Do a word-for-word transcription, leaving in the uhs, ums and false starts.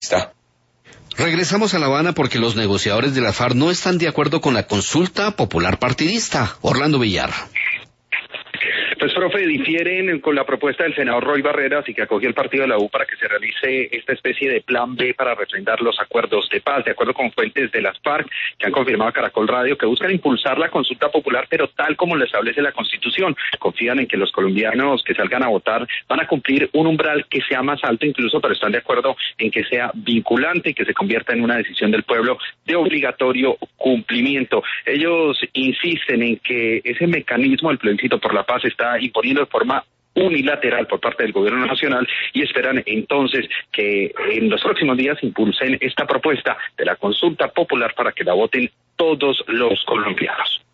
Está. Regresamos a La Habana porque los negociadores de la FARC no están de acuerdo con la consulta popular partidista. Orlando Villar. Pues, profe, difieren con la propuesta del senador Roy Barreras y que acogió el partido de la U para que se realice esta especie de plan B para refrendar los acuerdos de paz, de acuerdo con fuentes de las FARC que han confirmado a Caracol Radio que buscan impulsar la consulta popular, pero tal como lo establece la Constitución. Confían en que los colombianos que salgan a votar van a cumplir un umbral que sea más alto incluso, pero están de acuerdo en que sea vinculante y que se convierta en una decisión del pueblo de obligatorio cumplimiento. Ellos insisten en que ese mecanismo, el plebiscito por la paz, está imponiendo de forma unilateral por parte del gobierno nacional y esperan entonces que en los próximos días impulsen esta propuesta de la consulta popular para que la voten todos los colombianos.